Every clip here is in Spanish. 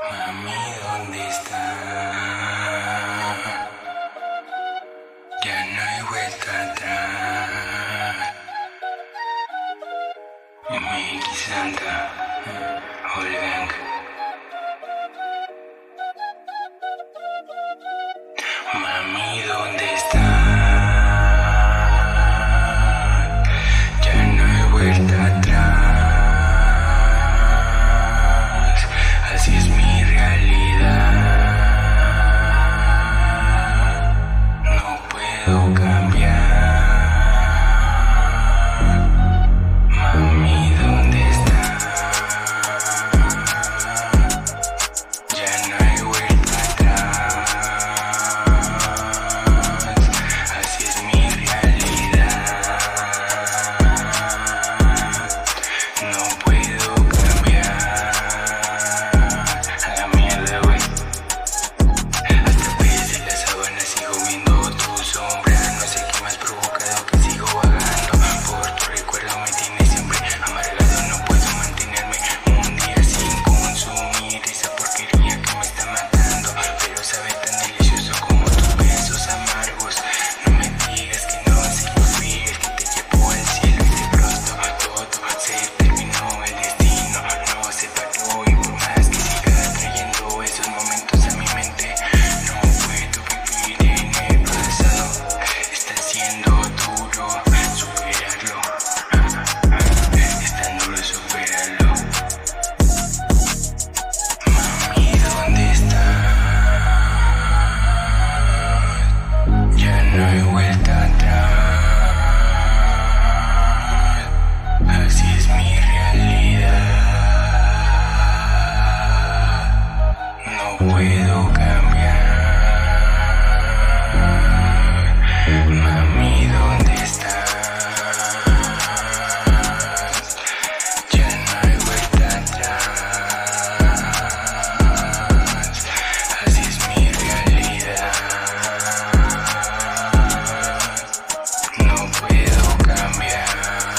Mami, ¿dónde está? Ya no hay vuelta atrás. MX Santa, Holgang. Mami, ¿dónde está? Ya no hay vuelta atrás. Así es mi realidad. No puedo cambiar. Mami, ¿dónde está? Ya no hay vuelta atrás. Así es mi realidad. No puedo cambiar. A la mierda, güey. Hasta desde la sábana sigo viendo tu sombra. No sé qué más provocado que sigo vagando. Por tu recuerdo me tienes siempre amargado. No puedo mantenerme un día sin consumir esa porquería que me está matando. Pero sabe tan delicioso como tus besos amargos. No me digas que no, si yo fui el que te llevó al cielo y de pronto todo se terminó. El destino no se paró y por más que siga trayendo esos momentos a mi mente, no puedo vivir en el pasado. Está siendo duro superarlo. Es tan duro superarlo. Mami, ¿dónde estás? Ya no hay vuelta atrás. Así es mi realidad. No puedo cambiar. Mami, ¿dónde estás? Ya no hay vuelta atrás. Así es mi realidad. No puedo cambiar.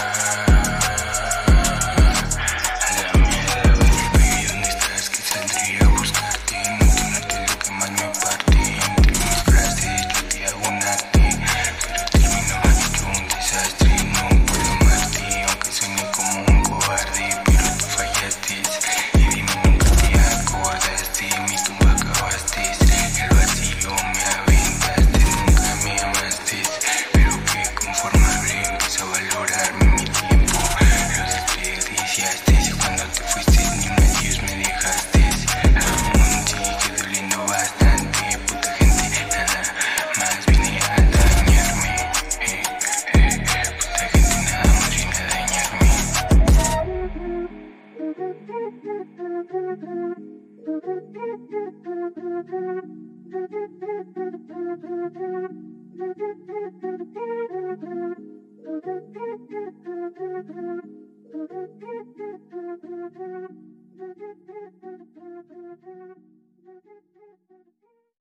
A la mierda, baby, ¿dónde estás? Que saldría a buscarte. No tenerte lo que más me parte. Entre mis frases yo te hago un arte, pero termino hecho un desastre. No puedo amarte, aunque suene como un cobarde, pero tú fallaste. Y dime, nunca te acordaste, mi tumba acabaste. El vacío me aventaste, nunca me amaste. Pero qué conformable, empiezo a valorarme mi tiempo. Lo desperdiciaste, y cuando te fuiste ni un adiós me dejaste. Aún sigue doliendo bastante, puta gente, nada más viene a dañarme. Puta gente, nada más viene a dañarme.